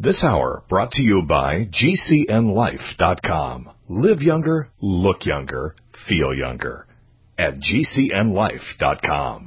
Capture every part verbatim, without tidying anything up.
This hour brought to you by G C N life dot com. Live younger, look younger, feel younger at G C N life dot com.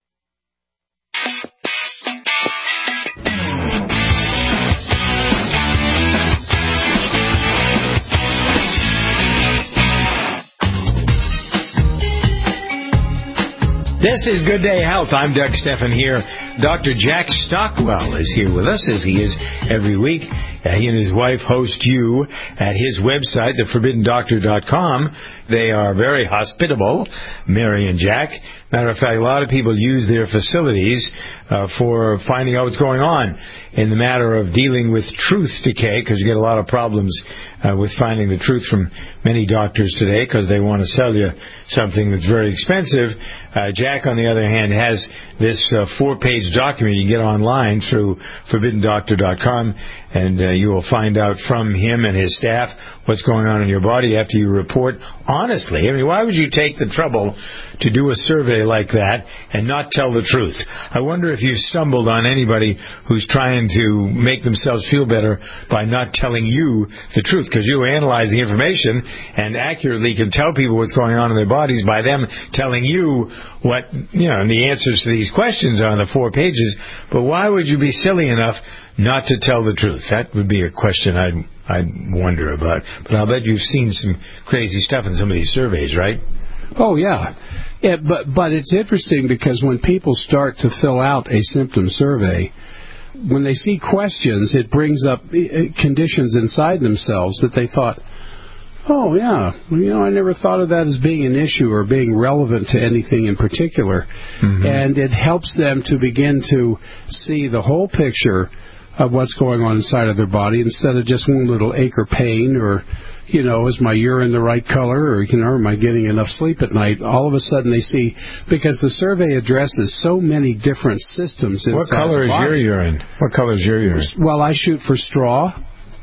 This is Good Day Health. I'm Doug Stephan here. Doctor Jack Stockwell is here with us, as he is every week. Uh, he and his wife host you at his website, the forbidden doctor dot com. They are very hospitable, Mary and Jack. Matter of fact, a lot of people use their facilities uh, for finding out what's going on in the matter of dealing with truth decay, because you get a lot of problems uh, with finding the truth from many doctors today, because they want to sell you something that's very expensive. Uh, Jack, on the other hand, has this uh, four-page document you can get online through forbidden doctor dot com, and uh, you will find out from him and his staff what's going on in your body after you report honestly. I mean, why would you take the trouble to do a survey like that and not tell the truth? I wonder if you've stumbled on anybody who's trying to make themselves feel better by not telling you the truth, because you analyze the information and accurately can tell people what's going on in their bodies by them telling you what, you know, and the answers to these questions are on the four pages. But why would you be silly enough not to tell the truth? That would be a question I'd, I'd wonder about. But I'll bet you've seen some crazy stuff in some of these surveys, right? Oh, yeah. yeah but, but it's interesting because when people start to fill out a symptom survey, when they see questions, it brings up conditions inside themselves that they thought, oh, yeah, you know, I never thought of that as being an issue or being relevant to anything in particular. Mm-hmm. And it helps them to begin to see the whole picture of what's going on inside of their body instead of just one little ache or pain or, you know, is my urine the right color, or, you know, am I getting enough sleep at night? All of a sudden they see, because the survey addresses so many different systems inside What color the is body. your urine? What color is your urine? Well, I shoot for straw.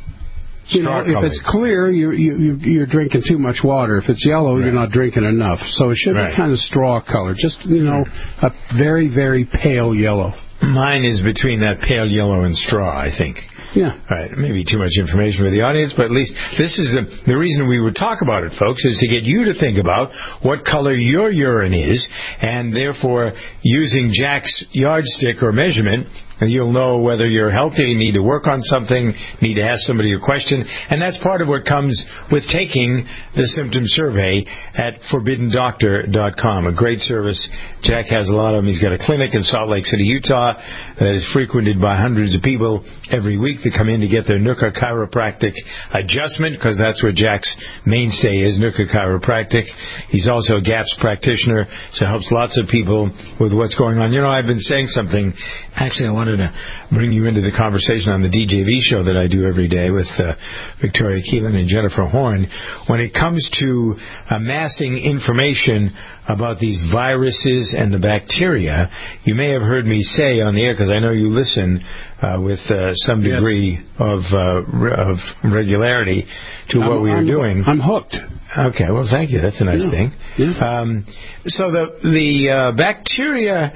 You know, if it's clear, you, you, you're drinking too much water. If it's yellow, right, you're not drinking enough. So it should right. be kind of straw color. Just, you know, a very, very pale yellow. Mine is between that pale yellow and straw, I think. Yeah. Right. Maybe too much information for the audience, but at least this is the, the reason we would talk about it, folks, is to get you to think about what color your urine is, and therefore using Jack's yardstick or measurement, you'll know whether you're healthy, need to work on something, need to ask somebody a question, and that's part of what comes with taking the symptom survey at forbidden doctor dot com, a great service. Jack has a lot of them. He's got a clinic in Salt Lake City, Utah, that is frequented by hundreds of people every week that come in to get their N U C C A chiropractic adjustment, because that's where Jack's mainstay is, N U C C A chiropractic. He's also a GAPS practitioner, so helps lots of people with what's going on. You know, I've been saying something, actually I wanted to bring you into the conversation on the D J V show that I do every day with uh, Victoria Keelan and Jennifer Horn. When it comes to amassing information about these viruses and the bacteria, you may have heard me say on the air, because I know you listen uh, with uh, some degree yes. of uh, re- of regularity to I'm, what we are I'm, doing. I'm hooked. Okay, well, thank you. That's a nice yeah. thing. Yeah. Um, so the the uh, bacteria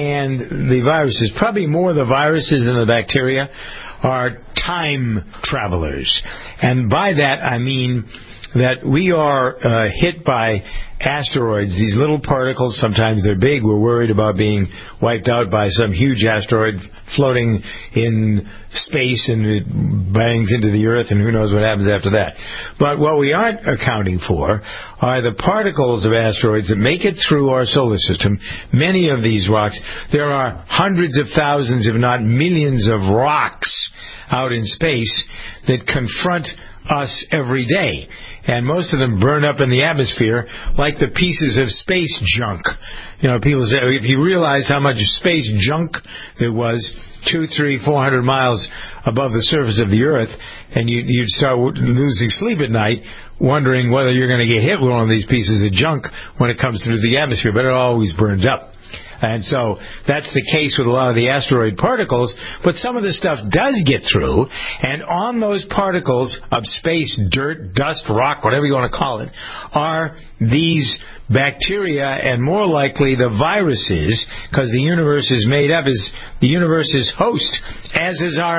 and the viruses, probably more the viruses than the bacteria, are time travelers. And by that I mean that we are uh, hit by asteroids, these little particles. Sometimes they're big. We're worried about being wiped out by some huge asteroid floating in space and it bangs into the Earth, and who knows what happens after that. But what we aren't accounting for are the particles of asteroids that make it through our solar system. Many of these rocks, there are hundreds of thousands, if not millions, of rocks out in space that confront us every day. And most of them burn up in the atmosphere like the pieces of space junk. You know, people say, if you realize how much space junk there was two, three, four hundred miles above the surface of the Earth, and you, you'd start losing sleep at night, wondering whether you're going to get hit with one of these pieces of junk when it comes through the atmosphere, but it always burns up. And so that's the case with a lot of the asteroid particles, but some of the stuff does get through, and on those particles of space, dirt, dust, rock, whatever you want to call it, are these bacteria and more likely the viruses, because the universe is made up, as the universe is host, as is our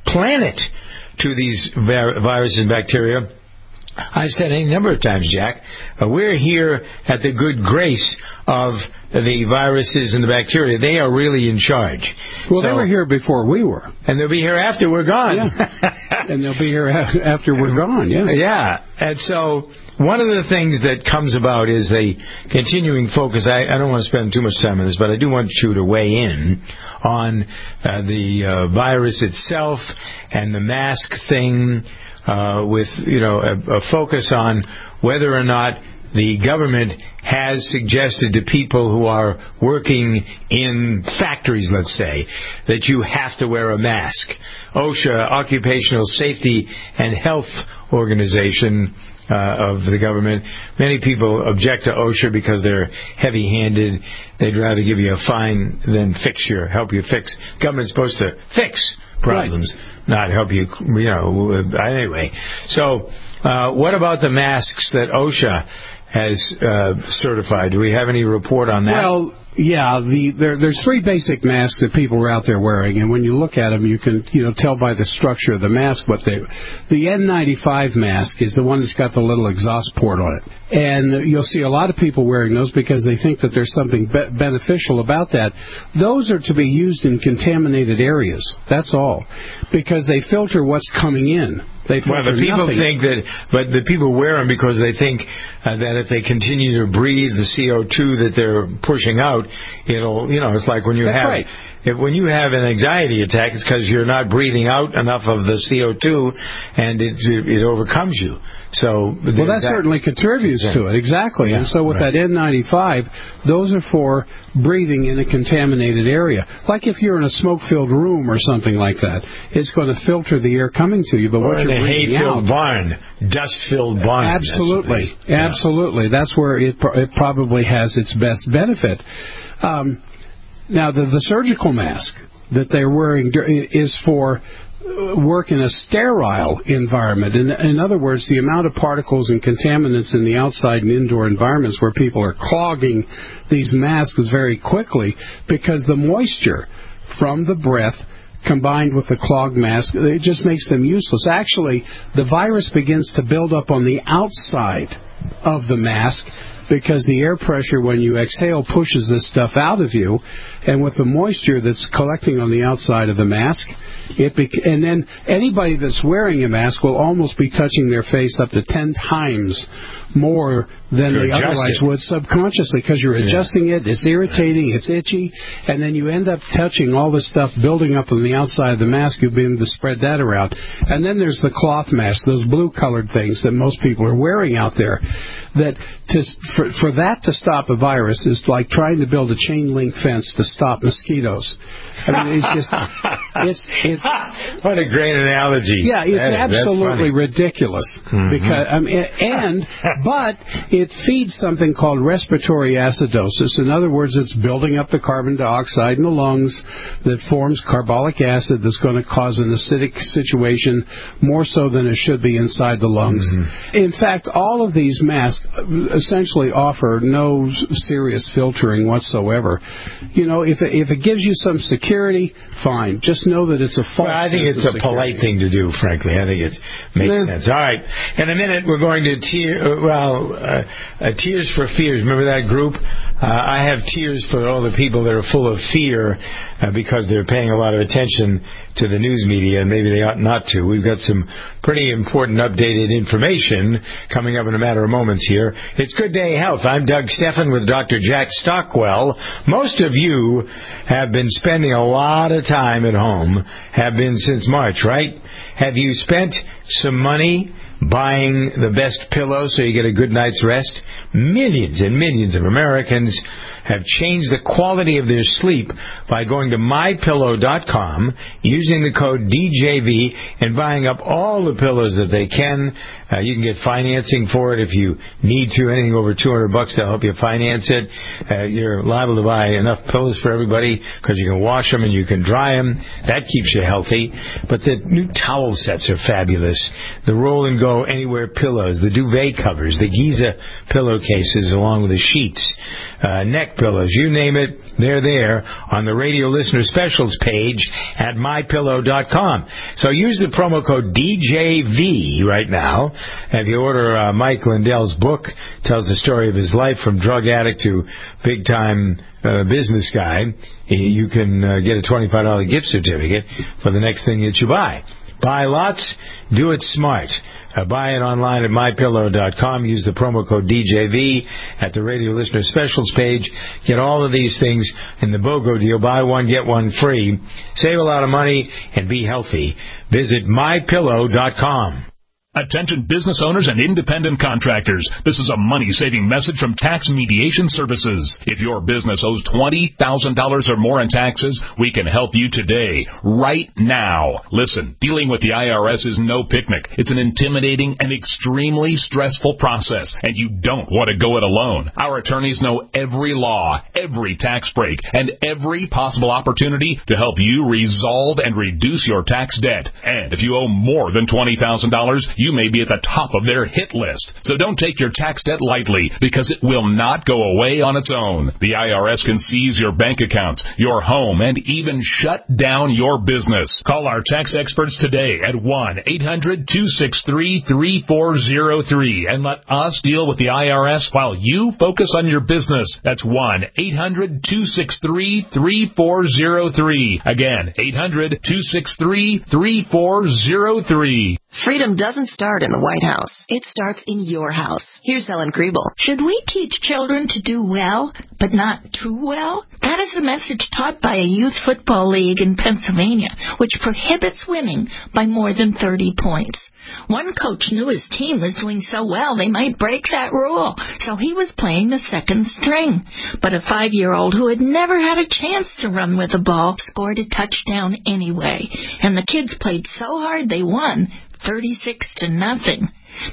planet to these vir- viruses and bacteria. I've said any number of times, Jack, uh, we're here at the good grace of the viruses and the bacteria. They are really in charge. Well, so, they were here before we were. And they'll be here after we're gone. Yeah. And they'll be here after we're gone, yes. Yeah. And so one of the things that comes about is a continuing focus. I, I don't want to spend too much time on this, but I do want you to weigh in on uh, the uh, virus itself and the mask thing, uh, with, you know, a, a focus on whether or not the government has suggested to people who are working in factories, let's say, that you have to wear a mask. OSHA, Occupational Safety and Health Organization uh, of the government. Many people object to OSHA because they're heavy-handed. They'd rather give you a fine than fix your, help you fix. Government's supposed to fix problems, right, not help you, you know, anyway. So uh, what about the masks that OSHA has uh, certified? Do we have any report on that? Well, yeah, the there, there's three basic masks that people are out there wearing, and when you look at them, you can you know tell by the structure of the mask what they. The N ninety-five mask is the one that's got the little exhaust port on it, and you'll see a lot of people wearing those because they think that there's something be- beneficial about that. Those are to be used in contaminated areas. That's all, because they filter what's coming in. They well, the people nothing. think that, but the people wear them because they think uh, that if they continue to breathe the C O two that they're pushing out, it'll, you know, it's like when you That's have, right. if when you have an anxiety attack, it's because you're not breathing out enough of the C O two, and it it, it overcomes you. So, well, that, that certainly contributes yeah. to it, exactly. Yeah, and so with right. that N ninety-five, those are for breathing in a contaminated area. Like if you're in a smoke-filled room or something like that, it's going to filter the air coming to you. But or what you're in a breathing hay-filled out, barn, dust-filled barn. Absolutely, that's yeah. absolutely. That's where it, it probably has its best benefit. Um, now, the, the surgical mask that they're wearing is for work in a sterile environment. In, in other words, the amount of particles and contaminants in the outside and indoor environments where people are clogging these masks very quickly because the moisture from the breath combined with the clogged mask, it just makes them useless. Actually, the virus begins to build up on the outside of the mask because the air pressure when you exhale pushes this stuff out of you, and with the moisture that's collecting on the outside of the mask, it bec- and then anybody that's wearing a mask will almost be touching their face up to ten times more than you're they otherwise would subconsciously because you're adjusting yeah. it, it's irritating, it's itchy, and then you end up touching all this stuff building up on the outside of the mask. You'll be able to spread that around. And then there's the cloth mask, those blue-colored things that most people are wearing out there. That to, for, for that to stop a virus is like trying to build a chain-link fence to stop mosquitoes. I mean, it's just, it's, it's. What a great analogy. Yeah, it's that absolutely ridiculous. Mm-hmm. Because I mean, and, but it feeds something called respiratory acidosis. In other words, it's building up the carbon dioxide in the lungs that forms carbolic acid that's going to cause an acidic situation more so than it should be inside the lungs. Mm-hmm. In fact, all of these masks essentially offer no serious filtering whatsoever. You know, if it, if it gives you some security, fine. Just know that it's a false. Well, I think it's a security. polite thing to do, frankly. I think it makes yeah. sense. All right. In a minute, we're going to tear, uh, well, uh, uh, Tears for Fears. Remember that group? Uh, I have tears for all the people that are full of fear uh, because they're paying a lot of attention to the news media, and maybe they ought not to. We've got some pretty important updated information coming up in a matter of moments here. It's Good Day Health. I'm Doug Stephan with Doctor Jack Stockwell. Most of you have been spending a lot of time at home, have been since March, right? Have you spent some money buying the best pillow so you get a good night's rest? Millions and millions of Americans have changed the quality of their sleep by going to my pillow dot com, using the code D J V, and buying up all the pillows that they can. Uh, you can get financing for it if you need to. Anything over two hundred bucks to help you finance it. Uh, you're liable to buy enough pillows for everybody because you can wash them and you can dry them. That keeps you healthy. But the new towel sets are fabulous. The roll and go anywhere pillows, the duvet covers, the Giza pillowcases along with the sheets, uh, neck neck pillows, you name it, they're there on the Radio Listener Specials page at my pillow dot com. So use the promo code D J V right now. If you order uh, Mike Lindell's book, tells the story of his life from drug addict to big-time uh, business guy, you can uh, get a twenty-five dollars gift certificate for the next thing that you buy. Buy lots, do it smart. Uh, buy it online at my pillow dot com. Use the promo code D J V at the Radio Listener Specials page. Get all of these things in the BOGO deal. Buy one, get one free. Save a lot of money and be healthy. Visit my pillow dot com. Attention business owners and independent contractors. This is a money-saving message from Tax Mediation Services. If your business owes twenty thousand dollars or more in taxes, we can help you today, right now. Listen, dealing with the I R S is no picnic. It's an intimidating and extremely stressful process, and you don't want to go it alone. Our attorneys know every law, every tax break, and every possible opportunity to help you resolve and reduce your tax debt. And if you owe more than twenty thousand dollars, you may be at the top of their hit list. So don't take your tax debt lightly, because it will not go away on its own. The I R S can seize your bank accounts, your home, and even shut down your business. Call our tax experts today at one eight hundred two six three three four zero three and let us deal with the I R S while you focus on your business. That's one eight hundred two six three three four zero three. Again, eight hundred two six three three four zero three. Freedom doesn't start in the White House. It starts in your house. Here's Ellen Kriebel. Should we teach children to do well, but not too well? That is a message taught by a youth football league in Pennsylvania, which prohibits winning by more than thirty points. One coach knew his team was doing so well they might break that rule, so he was playing the second string. But a five-year-old who had never had a chance to run with the ball scored a touchdown anyway, and the kids played so hard they won, thirty-six to nothing.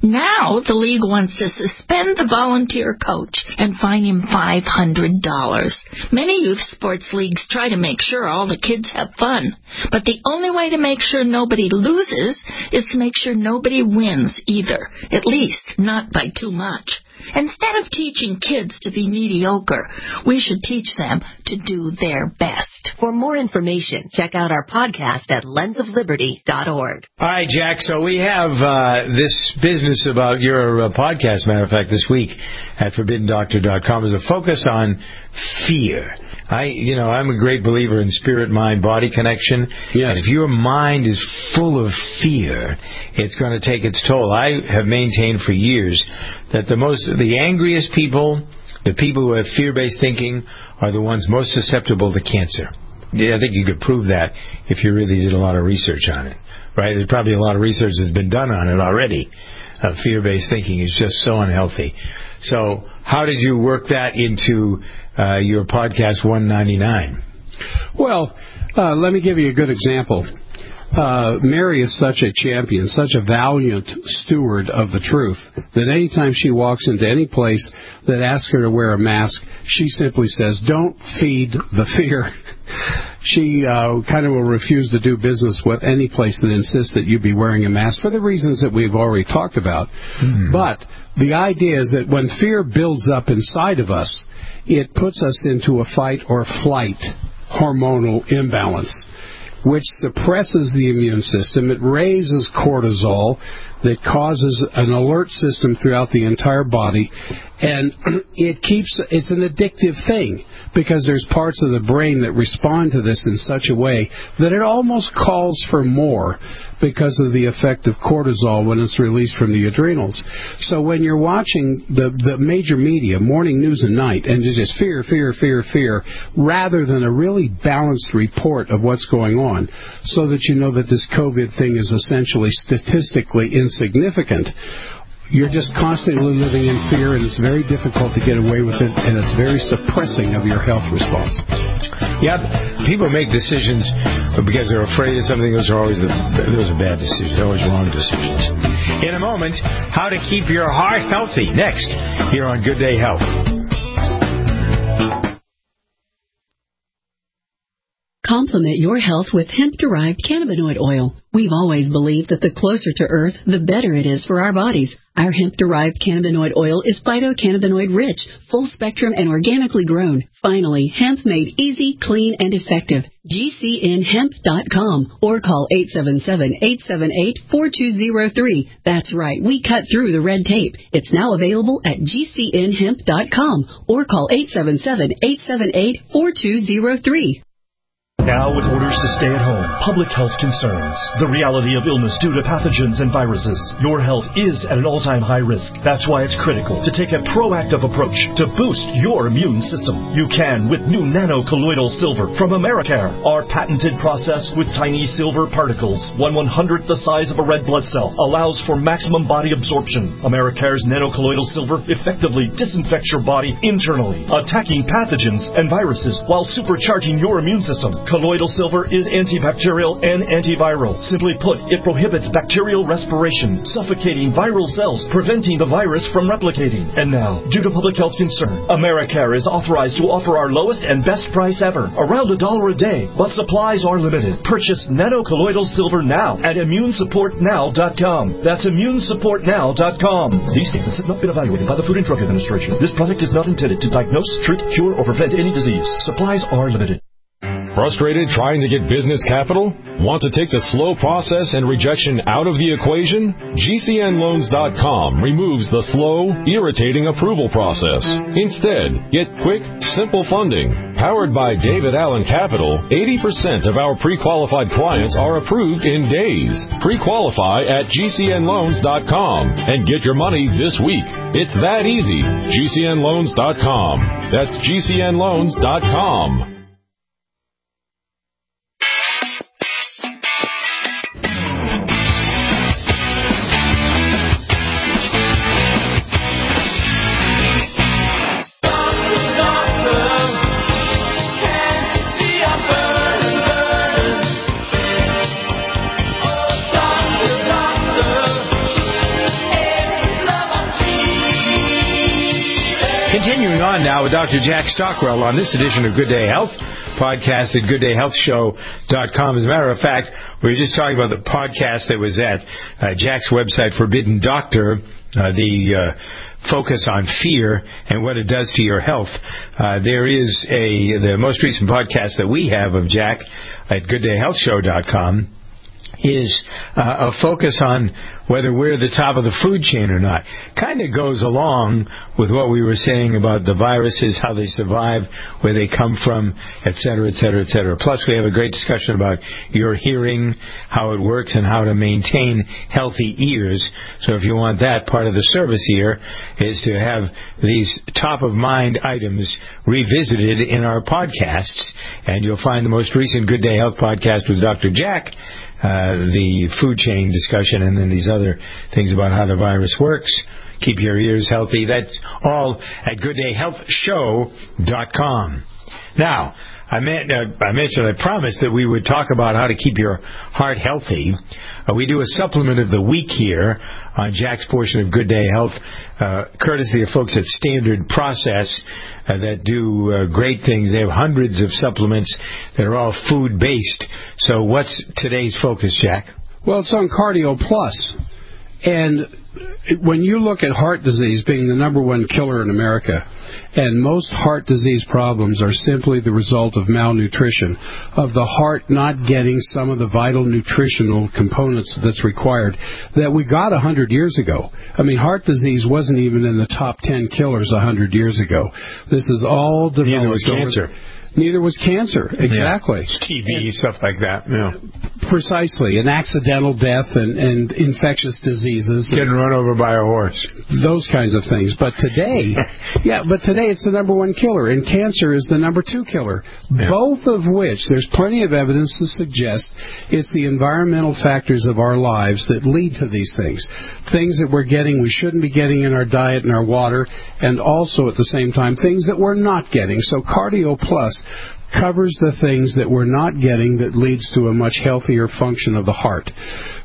Now the league wants to suspend the volunteer coach and fine him five hundred dollars. Many youth sports leagues try to make sure all the kids have fun, but the only way to make sure nobody loses is to make sure nobody wins either, at least not by too much. Instead of teaching kids to be mediocre, we should teach them to do their best. For more information, check out our podcast at lens of liberty dot org. All right, Jack, so we have uh, this business about your uh, podcast, matter of fact, this week at forbidden doctor dot com is a focus on fear. I, you know, I'm a great believer in spirit, mind, body connection. Yes. And if your mind is full of fear, it's going to take its toll. I have maintained for years that the most, the angriest people, the people who have fear-based thinking, are the ones most susceptible to cancer. Yeah, I think you could prove that if you really did a lot of research on it, right? There's probably a lot of research that's been done on it already. Uh, fear-based thinking is just so unhealthy. So how did you work that into uh, your podcast one ninety-nine? Well, uh, let me give you a good example. Uh, Mary is such a champion, such a valiant steward of the truth, that anytime she walks into any place that asks her to wear a mask, she simply says, don't feed the fear. She uh, kind of will refuse to do business with any place that insists that you be wearing a mask for the reasons that we've already talked about. Mm. But the idea is that when fear builds up inside of us, it puts us into a fight or flight hormonal imbalance, which suppresses the immune system. It raises cortisol that causes an alert system throughout the entire body, and it keeps, it's an addictive thing because there's parts of the brain that respond to this in such a way that it almost calls for more because of the effect of cortisol when it's released from the adrenals. So when you're watching the, the major media, morning news and night, and it's just fear, fear, fear, fear, rather than a really balanced report of what's going on, so that you know that this COVID thing is essentially statistically insignificant, you're just constantly living in fear, and it's very difficult to get away with it, and it's very suppressing of your health response. Yeah, people make decisions because they're afraid of something. Those are always the, those are bad decisions. They're always wrong decisions. In a moment, how to keep your heart healthy. Next, here on Good Day Health. Complement your health with hemp-derived cannabinoid oil. We've always believed that the closer to Earth, the better it is for our bodies. Our hemp-derived cannabinoid oil is phytocannabinoid-rich, full-spectrum, and organically grown. Finally, hemp made easy, clean, and effective. G C N hemp dot com or call eight seven seven, eight seven eight, four two zero three. That's right, we cut through the red tape. It's now available at G C N hemp dot com or call eight seven seven, eight seven eight, four two zero three. Now with orders to stay at home, public health concerns, the reality of illness due to pathogens and viruses, your health is at an all-time high risk. That's why it's critical to take a proactive approach to boost your immune system. You can with new nano-colloidal silver from Americare. Our patented process with tiny silver particles, one one-hundredth the size of a red blood cell, allows for maximum body absorption. Americare's nano-colloidal silver effectively disinfects your body internally, attacking pathogens and viruses while supercharging your immune system. Colloidal silver is antibacterial and antiviral. Simply put, it prohibits bacterial respiration, suffocating viral cells, preventing the virus from replicating. And now, due to public health concern, Americare is authorized to offer our lowest and best price ever, around a dollar a day, but supplies are limited. Purchase nano-colloidal silver now at immune support now dot com. That's immune support now dot com. These statements have not been evaluated by the Food and Drug Administration. This product is not intended to diagnose, treat, cure, or prevent any disease. Supplies are limited. Frustrated trying to get business capital? Want to take the slow process and rejection out of the equation? G C N loans dot com removes the slow, irritating approval process. Instead, get quick, simple funding. Powered by David Allen Capital, eighty percent of our pre-qualified clients are approved in days. Pre-qualify at G C N loans dot com and get your money this week. It's that easy. G C N loans dot com. That's G C N loans dot com. Continuing on now with Doctor Jack Stockwell on this edition of Good Day Health, podcast at good day health show dot com. As a matter of fact, we were just talking about the podcast that was at uh, Jack's website, Forbidden Doctor, uh, the uh, focus on fear and what it does to your health. Uh, there is a the most recent podcast that we have of Jack at good day health show dot com is uh, a focus on whether we're the top of the food chain or not. Kind of goes along with what we were saying about the viruses, how they survive, where they come from, et cetera, et cetera, et cetera. Plus, we have a great discussion about your hearing, how it works, and how to maintain healthy ears. So if you want that, part of the service here is to have these top-of-mind items revisited in our podcasts. And you'll find the most recent Good Day Health podcast with Doctor Jack, Uh, the food chain discussion, and then these other things about how the virus works. Keep your ears healthy. That's all at good day health show dot com. Now, I, meant, uh, I mentioned, I promised that we would talk about how to keep your heart healthy. Uh, we do a supplement of the week here on Jack's portion of Good Day Health, uh, courtesy of folks at Standard Process uh, that do uh, great things. They have hundreds of supplements that are all food-based. So what's today's focus, Jack? Well, it's on Cardio Plus. And when you look at heart disease being the number one killer in America, and most heart disease problems are simply the result of malnutrition, of the heart not getting some of the vital nutritional components that's required, that we got one hundred years ago. I mean, heart disease wasn't even in the top ten killers one hundred years ago. This is all developed. Neither was cancer. Neither was cancer, exactly. Yeah. T B, and, stuff like that. Yeah. Precisely, and accidental death and, and infectious diseases. Getting run over by a horse. Those kinds of things. But today, yeah, but today it's the number one killer, and cancer is the number two killer. Yeah. Both of which, there's plenty of evidence to suggest it's the environmental factors of our lives that lead to these things. Things that we're getting we shouldn't be getting in our diet and our water, and also at the same time, things that we're not getting. So Cardio Plus covers the things that we're not getting that leads to a much healthier function of the heart.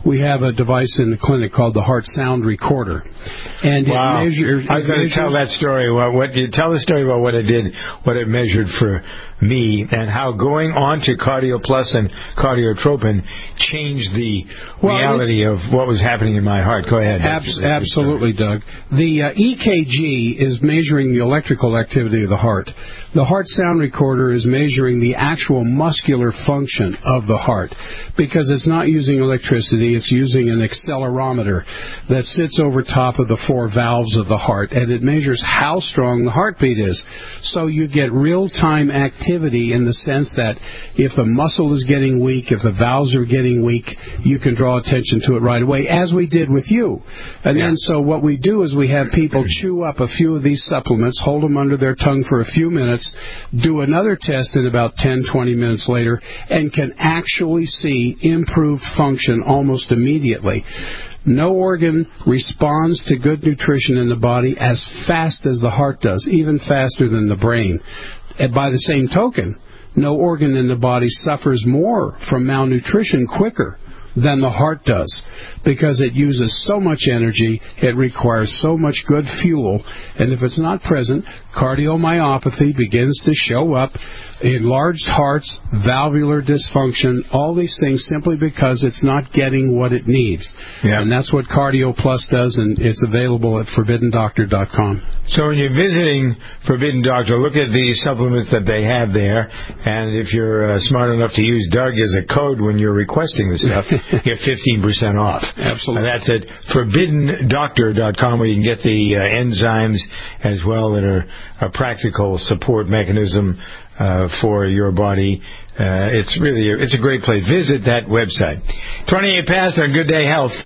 we have a device in the clinic called the Heart Sound Recorder. And wow. it measures... I was going to tell that story. What, what you tell the story about what it did, what it measured for me, and how going on to CardioPlus and Cardiotropin changed the well, reality of what was happening in my heart. Go ahead. Abs- absolutely, Doug. The uh, E K G is measuring the electrical activity of the heart. The Heart Sound Recorder is measuring the actual muscular function of the heart, because it's not using electricity, it's using an accelerometer that sits over top of the four valves of the heart, and it measures how strong the heartbeat is. So you get real-time activity in the sense that if the muscle is getting weak, if the valves are getting weak, you can draw attention to it right away, as we did with you. And yeah. then so what we do is we have people chew up a few of these supplements, hold them under their tongue for a few minutes, do another test in about ten, twenty minutes later, and can actually see improved function almost immediately. No organ responds to good nutrition in the body as fast as the heart does, even faster than the brain. And by the same token, no organ in the body suffers more from malnutrition quicker than the heart does, because it uses so much energy, it requires so much good fuel, and if it's not present, cardiomyopathy begins to show up, enlarged hearts, valvular dysfunction, all these things simply because it's not getting what it needs. Yeah. And that's what CardioPlus does, and it's available at forbidden doctor dot com. So when you're visiting Forbidden Doctor, look at the supplements that they have there, and if you're uh, smart enough to use Doug as a code when you're requesting the stuff, you get fifteen percent off. Absolutely. And that's at forbidden doctor dot com, where you can get the uh, enzymes as well that are a practical support mechanism uh, for your body. Uh, it's really a, it's a great place. Visit that website. twenty-eight past on Good Day Health.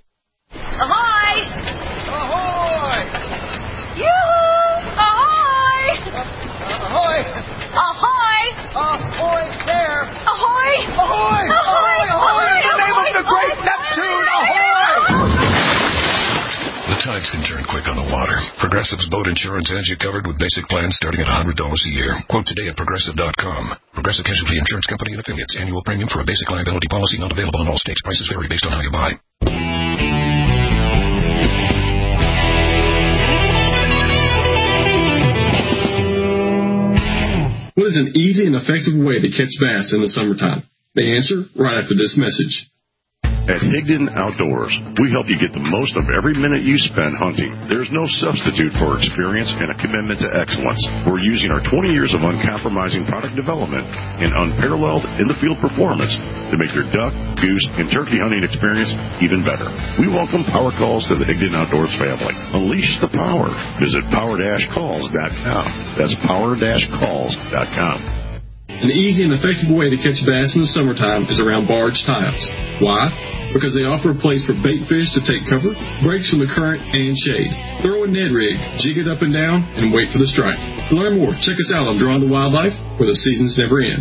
Ahoy! Ahoy! Yoo-hoo! Ahoy! Ahoy! Ahoy! Ahoy there! Ahoy! Ahoy! Ahoy! Ahoy! In the name of the great Neptune! Ahoy! The tides can turn quick on the water. Progressive's boat insurance has you covered with basic plans starting at one hundred dollars a year. Quote today at progressive dot com. Progressive Casualty Insurance Company and affiliates. Annual premium for a basic liability policy not available in all states. Prices vary based on how you buy. What is an easy and effective way to catch bass in the summertime? The answer right after this message. At Higdon Outdoors, we help you get the most of every minute you spend hunting. There's no substitute for experience and a commitment to excellence. We're using our twenty years of uncompromising product development and unparalleled in-the-field performance to make your duck, goose, and turkey hunting experience even better. We welcome power calls to the Higdon Outdoors family. Unleash the power. Visit power dash calls dot com. That's power dash calls dot com. An easy and effective way to catch bass in the summertime is around barge tie-ups. Why? Because they offer a place for bait fish to take cover, breaks from the current, and shade. Throw a Ned rig, jig it up and down, and wait for the strike. To learn more, check us out on Drawn to Wildlife, where the seasons never end.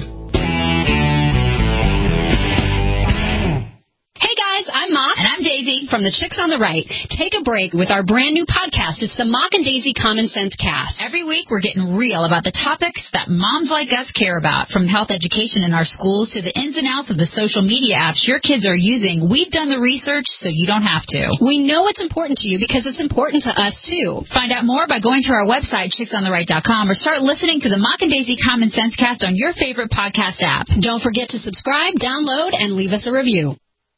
I'm Mock. And I'm Daisy from the Chicks on the Right. Take a break with our brand new podcast. It's the Mock and Daisy Common Sense Cast. Every week we're getting real about the topics that moms like us care about, from health education in our schools to the ins and outs of the social media apps your kids are using. We've done the research so you don't have to. We know it's important to you because it's important to us too. Find out more by going to our website, chicks on the right dot com, or start listening to the Mock and Daisy Common Sense Cast on your favorite podcast app. Don't forget to subscribe, download, and leave us a review.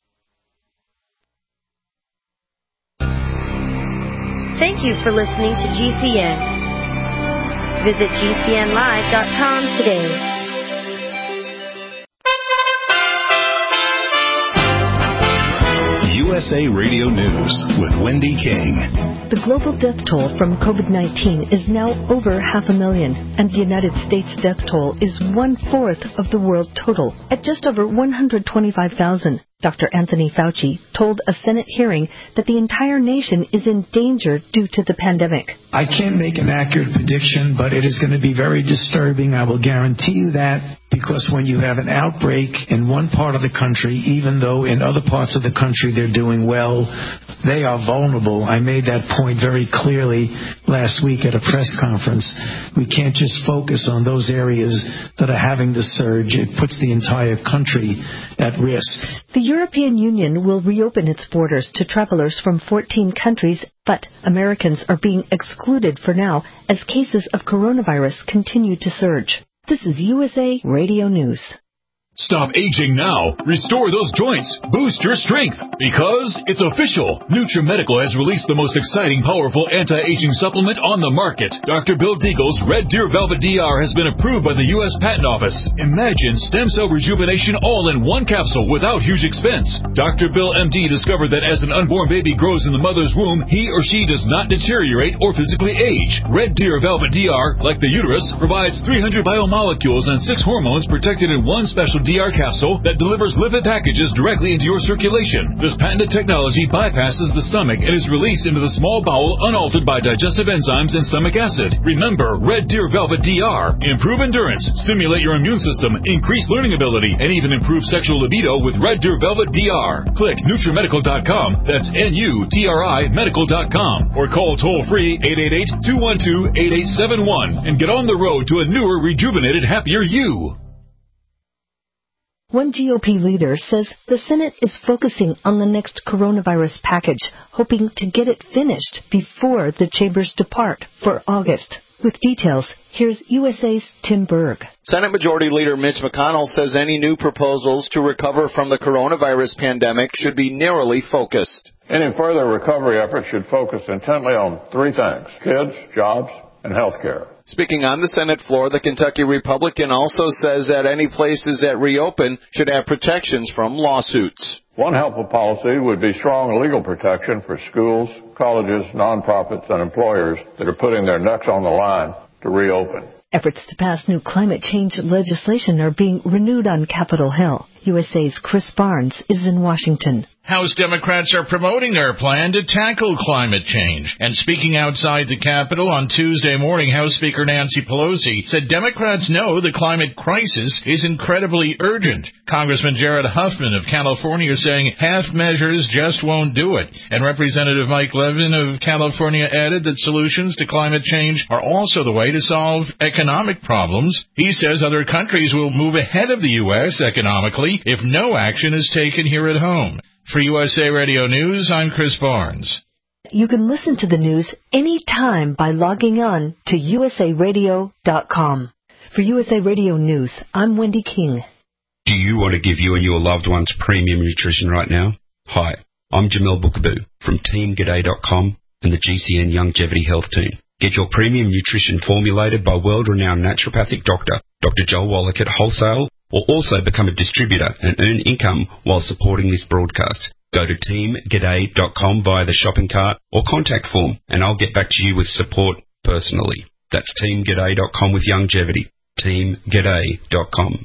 Thank you for listening to G C N. Visit G C N live dot com today. U S A Radio News with Wendy King. The global death toll from COVID nineteen is now over half a million, and the United States death toll is one-fourth of the world total, at just over one hundred twenty-five thousand. Doctor Anthony Fauci told a Senate hearing that the entire nation is in danger due to the pandemic. I can't make an accurate prediction, but it is going to be very disturbing. I will guarantee you that, because when you have an outbreak in one part of the country, even though in other parts of the country they're doing well, they are vulnerable. I made that point very clearly last week at a press conference. We can't just focus on those areas that are having the surge. It puts the entire country at risk. The European Union will reopen its borders to travelers from fourteen countries, but Americans are being excluded for now as cases of coronavirus continue to surge. This is U S A Radio News. Stop aging now. Restore those joints. Boost your strength. Because it's official. NutriMedical has released the most exciting, powerful anti-aging supplement on the market. Doctor Bill Deagle's Red Deer Velvet D R has been approved by the U S Patent Office. Imagine stem cell rejuvenation all in one capsule without huge expense. Doctor Bill M D discovered that as an unborn baby grows in the mother's womb, he or she does not deteriorate or physically age. Red Deer Velvet D R, like the uterus, provides three hundred biomolecules and six hormones protected in one special D R capsule that delivers lipid packages directly into your circulation. This patented technology bypasses the stomach and is released into the small bowel unaltered by digestive enzymes and stomach acid. Remember, Red Deer Velvet D R. Improve endurance, stimulate your immune system, increase learning ability, and even improve sexual libido with Red Deer Velvet D R. Click NutriMedical dot com, that's N U T R I medical dot com, or call toll-free eight eight eight, two one two, eight eight seven one and get on the road to a newer, rejuvenated, happier you. One G O P leader says the Senate is focusing on the next coronavirus package, hoping to get it finished before the chambers depart for August. With details, here's U S A's Tim Berg. Senate Majority Leader Mitch McConnell says any new proposals to recover from the coronavirus pandemic should be narrowly focused. Any further recovery efforts should focus intently on three things: kids, jobs, and health care. Speaking on the Senate floor, the Kentucky Republican also says that any places that reopen should have protections from lawsuits. One helpful policy would be strong legal protection for schools, colleges, nonprofits, and employers that are putting their necks on the line to reopen. Efforts to pass new climate change legislation are being renewed on Capitol Hill. U S A's Chris Barnes is in Washington. House Democrats are promoting their plan to tackle climate change. And speaking outside the Capitol on Tuesday morning, House Speaker Nancy Pelosi said Democrats know the climate crisis is incredibly urgent. Congressman Jared Huffman of California saying half measures just won't do it. And Representative Mike Levin of California added that solutions to climate change are also the way to solve economic problems. He says other countries will move ahead of the U S economically if no action is taken here at home. For U S A Radio News, I'm Chris Barnes. You can listen to the news anytime by logging on to U S A radio dot com. For U S A Radio News, I'm Wendy King. Do you want to give you and your loved ones premium nutrition right now? Hi, I'm Jamel Bookaboo from Team G'day dot com and the G C N Longevity Health Team. Get your premium nutrition formulated by world-renowned naturopathic doctor, Doctor Joel Wallach at wholesale, or also become a distributor and earn income while supporting this broadcast. Go to Team G'day dot com via the shopping cart or contact form, and I'll get back to you with support personally. That's Team G'day dot com with longevity. Team G'day dot com.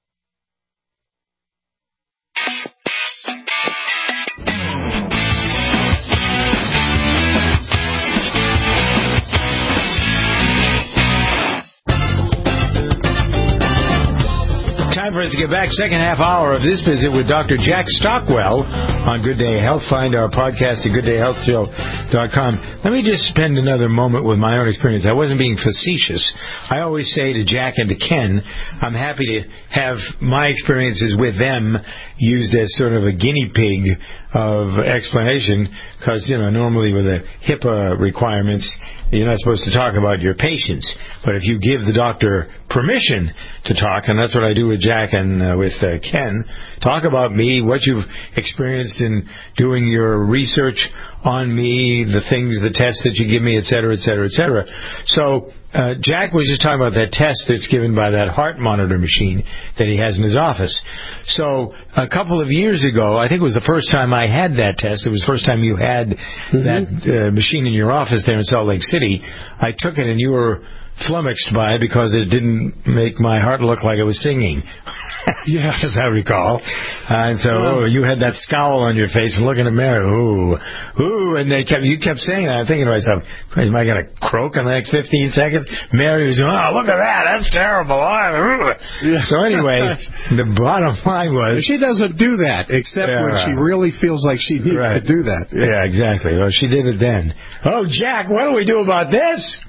Time for us to get back. Second half hour of this visit with Doctor Jack Stockwell on Good Day Health. Find our podcast at good day health show dot com. Let me just spend another moment with my own experience. I wasn't being facetious. I always say to Jack and to Ken, I'm happy to have my experiences with them used as sort of a guinea pig of explanation, because, you know, normally with the HIPAA requirements, you're not supposed to talk about your patients. But if you give the doctor permission to talk, and that's what I do with Jack and uh, with uh, Ken, talk about me, what you've experienced in doing your research on me, the things, the tests that you give me, et cetera, et cetera, et cetera. So uh, Jack was just talking about that test that's given by that heart monitor machine that he has in his office. So a couple of years ago, I think it was the first time I had that test. It was the first time you had mm-hmm. that uh, machine in your office there in Salt Lake City. I took it, and you were flummoxed by it because it didn't make my heart look like it was singing. Yes, as I recall. Uh, and so well, oh, you had that scowl on your face and looking at Mary, ooh, ooh, and they kept you kept saying that. I'm thinking to myself, am I going to croak in the next fifteen seconds? Mary was going, oh, look at that, that's terrible. Yeah. So anyway, the bottom line was she doesn't do that except yeah, when right. she really feels like she needs right. to do that. Yeah, exactly. Well, she did it then. Oh, Jack, what do we do about this?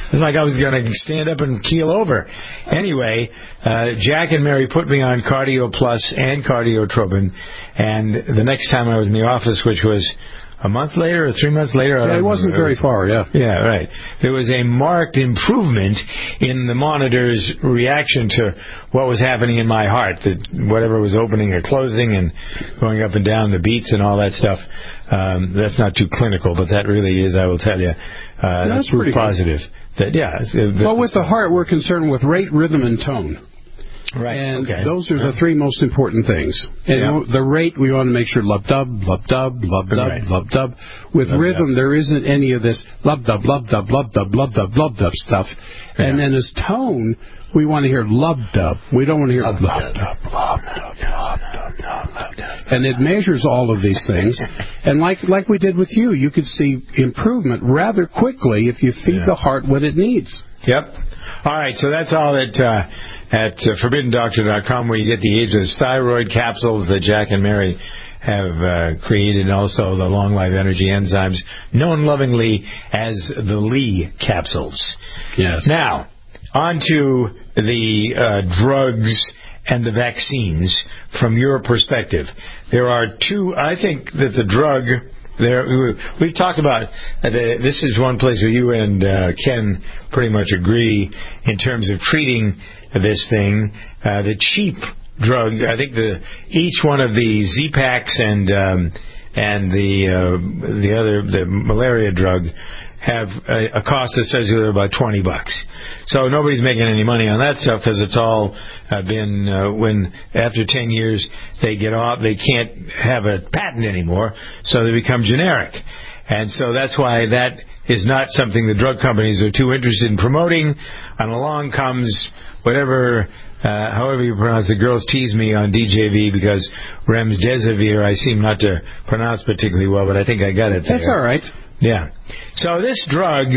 It's like I was going to stand up and keel over. Anyway, uh, Jack and Mary put me on Cardio Plus and Cardiotropin, and the next time I was in the office, which was a month later or three months later. Yeah, it wasn't very far, yeah. Yeah, right. There was a marked improvement in the monitor's reaction to what was happening in my heart, that whatever was opening or closing and going up and down, the beats and all that stuff. Um, that's not too clinical, but that really is, I will tell you, uh, that's proof pretty positive. That, yeah. The, well, with the heart, we're concerned with rate, rhythm, and tone. Right. And okay. those are the three most important things. And Yeah. the rate, we want to make sure lub-dub, lub-dub, lub-dub, Right. lub-dub. With Lub-dub. rhythm, there isn't any of this lub-dub, lub-dub, lub-dub, lub-dub, lub-dub stuff. Yeah. And then as tone, we want to hear lub-dub. We don't want to hear lub-dub, lub-dub, lub-dub, lub-dub, lub-dub. And it measures all of these things. And like like we did with you, you could see improvement rather quickly if you feed Yeah. the heart what it needs. Yep. All right, so that's all at uh, at uh, forbidden doctor dot com, where you get the ageless thyroid capsules that Jack and Mary have uh, created, and also the long life energy enzymes, known lovingly as the Lee capsules. Yes. Now, on to the uh, drugs and the vaccines from your perspective. There are two, I think that the drug... There, we've talked about uh, the, this is one place where you and uh, Ken pretty much agree in terms of treating this thing. Uh, the cheap drug, I think the each one of the Z-Paks and um, and the uh, the other the malaria drug have a, a cost associated with about twenty bucks. So nobody's making any money on that stuff because it's all uh, been uh, when after ten years they get off, they can't have a patent anymore, so they become generic. And so that's why that is not something the drug companies are too interested in promoting. And along comes whatever, uh, however you pronounce it. The girls tease me on D J V because remdesivir I seem not to pronounce particularly well, but I think I got it there. That's all right. Yeah. So this drug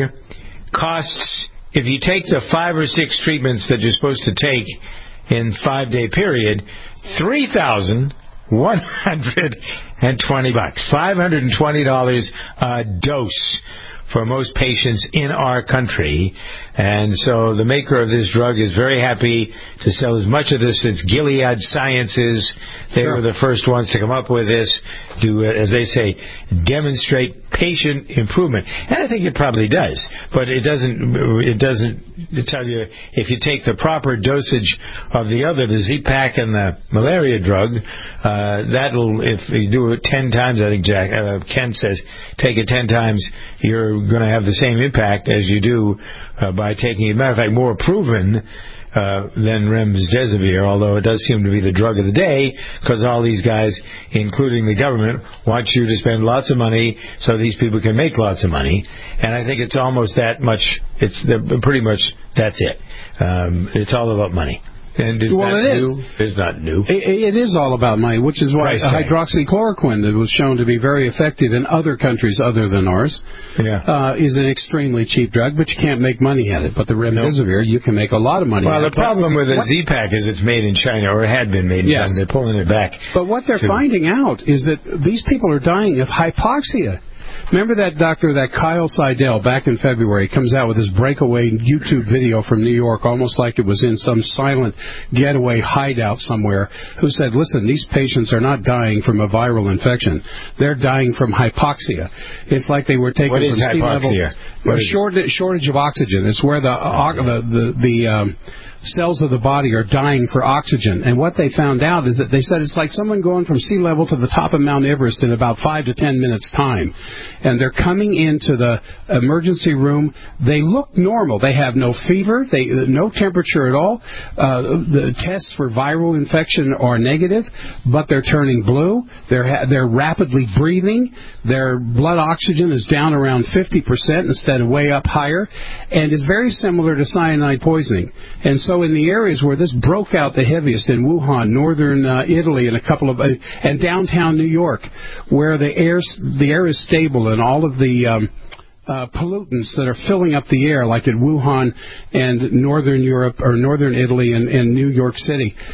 costs, if you take the five or six treatments that you're supposed to take in five-day period, three thousand one hundred twenty bucks, five hundred twenty dollars a dose for most patients in our country. And so the maker of this drug is very happy to sell as much of this as Gilead Sciences. They Sure. were the first ones to come up with this, to, uh, as they say, demonstrate patient improvement. And I think it probably does. But it doesn't, it doesn't tell you if you take the proper dosage of the other, the Z-Pak and the malaria drug, uh, that'll, if you do it ten times, I think Jack, uh, Ken says, take it ten times, you're going to have the same impact as you do uh, by taking it. Matter of fact, more proven uh, than remdesivir, although it does seem to be the drug of the day because all these guys, including the government, want you to spend lots of money so these people can make lots of money. And I think it's almost that much, it's the, pretty much that's it. Um, it's all about money. And is Well, that it is. new? It's not new. It, it is all about money, which is why Right, right. hydroxychloroquine, that was shown to be very effective in other countries other than ours, Yeah. uh, is an extremely cheap drug, but you can't make money at it. But the remdesivir, you can make a lot of money Well, at the it. problem with the What- Z-Pak is it's made in China, or it had been made in Yes. China. They're pulling it back. But what they're to- finding out is that these people are dying of hypoxia. Remember that doctor, that Kyle Seidel, back in February, comes out with this breakaway YouTube video from New York, almost like it was in some silent getaway hideout somewhere, who said, listen, these patients are not dying from a viral infection. They're dying from hypoxia. It's like they were taken What is from sea level. hypoxia? What is it? Shortage, shortage of oxygen. It's where the, uh, the, the, the um, cells of the body are dying for oxygen. And what they found out is that they said it's like someone going from sea level to the top of Mount Everest in about five to ten minutes time. And they're coming into the emergency room. They look normal. They have no fever, they no temperature at all. Uh, the tests for viral infection are negative, but they're turning blue. They're ha- they're rapidly breathing. Their blood oxygen is down around fifty percent instead of way up higher, and it's very similar to cyanide poisoning. And so in the areas where this broke out the heaviest, in Wuhan, northern uh, Italy, and a couple of uh, and downtown New York, where the air the air is stable and all of the um, uh, pollutants that are filling up the air, like in Wuhan and northern Europe or northern Italy and, and New York City,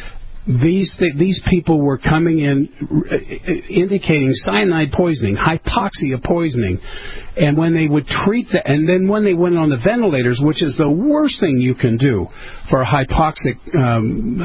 these th- these people were coming in uh, indicating cyanide poisoning, hypoxia poisoning, and when they would treat that, and then when they went on the ventilators, which is the worst thing you can do for hypoxic um,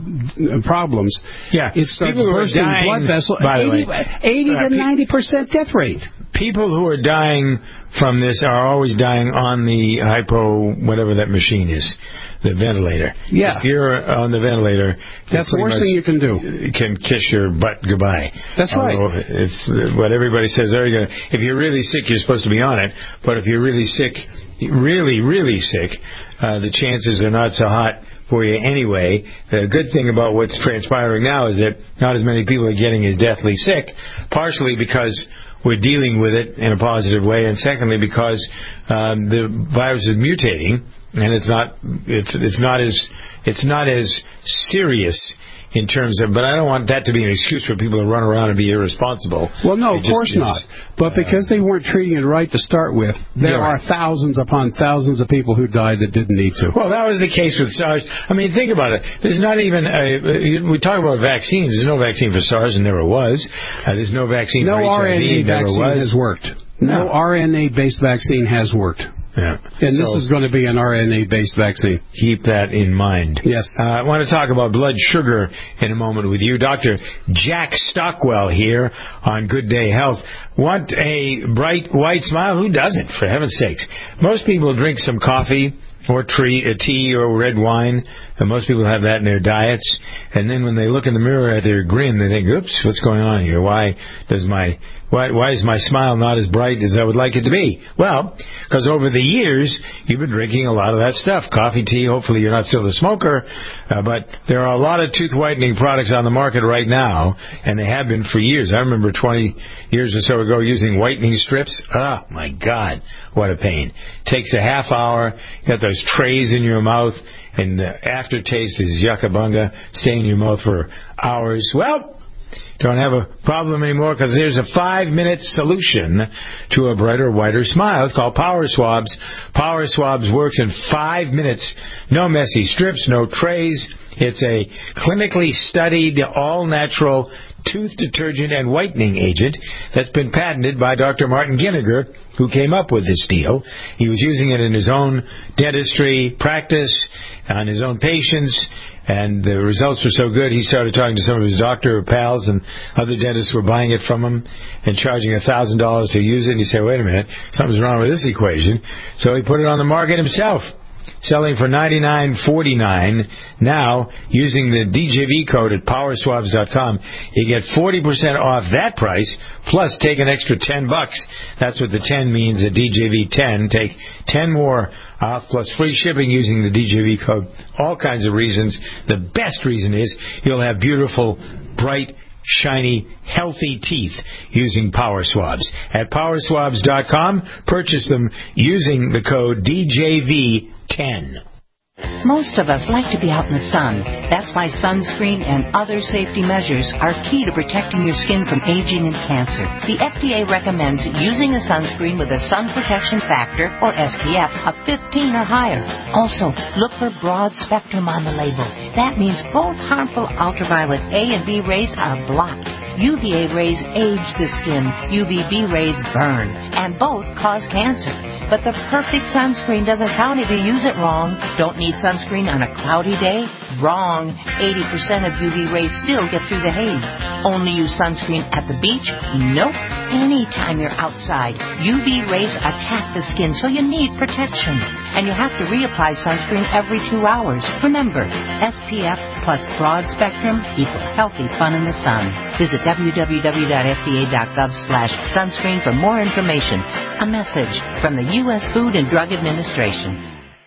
uh, problems, yeah, it starts people bursting dying, blood vessels. By the eighty, way, eighty uh, to ninety percent death rate. People who are dying from this are always dying on the hypo, whatever that machine is, the ventilator. Yeah. If you're on the ventilator, that's the worst thing you can do. You can kiss your butt goodbye. That's right. It's what everybody says. There you go. If you're really sick, you're supposed to be on it. But if you're really sick, really, really sick, uh, the chances are not so hot for you anyway. The good thing about what's transpiring now is that not as many people are getting as deathly sick, partially because we're dealing with it in a positive way, and secondly because um, the virus is mutating, and it's not it's it's not as it's not as serious in terms of. But I don't want that to be an excuse for people to run around and be irresponsible. Well, no, it of course is, not. But because they weren't treating it right to start with, there Yeah. are thousands upon thousands of people who died that didn't need to. Well, that was the case with SARS. I mean, think about it. There's not even a, we talk about vaccines. There's no vaccine for SARS, and never was. Uh, there's no vaccine No for H I V. R N A Never vaccine was. has worked. No, No. R N A-based vaccine has worked. Yeah. And this So- is going to be an R N A-based vaccine. Keep that in mind. Yes. Uh, I want to talk about blood sugar in a moment with you. Doctor Jack Stockwell here on Good Day Health. Want a bright white smile? Who doesn't, for heaven's sakes? Most people drink some coffee or tree, uh, tea or red wine, and most people have that in their diets. And then when they look in the mirror at their grin, they think, oops, what's going on here? Why does my Why, why is my smile not as bright as I would like it to be? Well, because over the years, you've been drinking a lot of that stuff. Coffee, tea, hopefully you're not still a smoker, uh, but there are a lot of tooth whitening products on the market right now, and they have been for years. I remember twenty years or so ago using whitening strips. Oh, my God, what a pain. Takes a half hour, you got those trays in your mouth, and the aftertaste is yucca-bunga, stay in your mouth for hours. Well, don't have a problem anymore because there's a five-minute solution to a brighter, whiter smile. It's called Power Swabs. Power Swabs works in five minutes. No messy strips, no trays. It's a clinically studied, all-natural tooth detergent and whitening agent that's been patented by Doctor Martin Ginniger, who came up with this deal. He was using it in his own dentistry practice, on his own patients, and the results were so good, he started talking to some of his doctor pals, and other dentists were buying it from him and charging one thousand dollars to use it. And he said, wait a minute, something's wrong with this equation. So he put it on the market himself, selling for ninety-nine forty-nine. Now, using the D J V code at power swabs dot com, you get forty percent off that price, plus take an extra ten bucks. That's what the ten means, a D J V ten. Take ten more off, plus free shipping using the D J V code. All kinds of reasons. The best reason is you'll have beautiful, bright, shiny, healthy teeth using Power Swabs. At power swabs dot com, purchase them using the code D J V ten. Most of us like to be out in the sun. That's why sunscreen and other safety measures are key to protecting your skin from aging and cancer. The F D A recommends using a sunscreen with a sun protection factor, or S P F, of fifteen or higher. Also, look for broad spectrum on the label. That means both harmful ultraviolet A and B rays are blocked. U V A rays age the skin, U V B rays burn, and both cause cancer. But the perfect sunscreen doesn't count if you use it wrong. Don't need sunscreen on a cloudy day? Wrong. eighty percent of U V rays still get through the haze. Only use sunscreen at the beach? Nope. Anytime you're outside, U V rays attack the skin, so you need protection. And you have to reapply sunscreen every two hours. Remember, S P F plus broad spectrum equal healthy fun in the sun. Visit w w w dot f d a dot gov slash sunscreen for more information. A message from the U S Food and Drug Administration.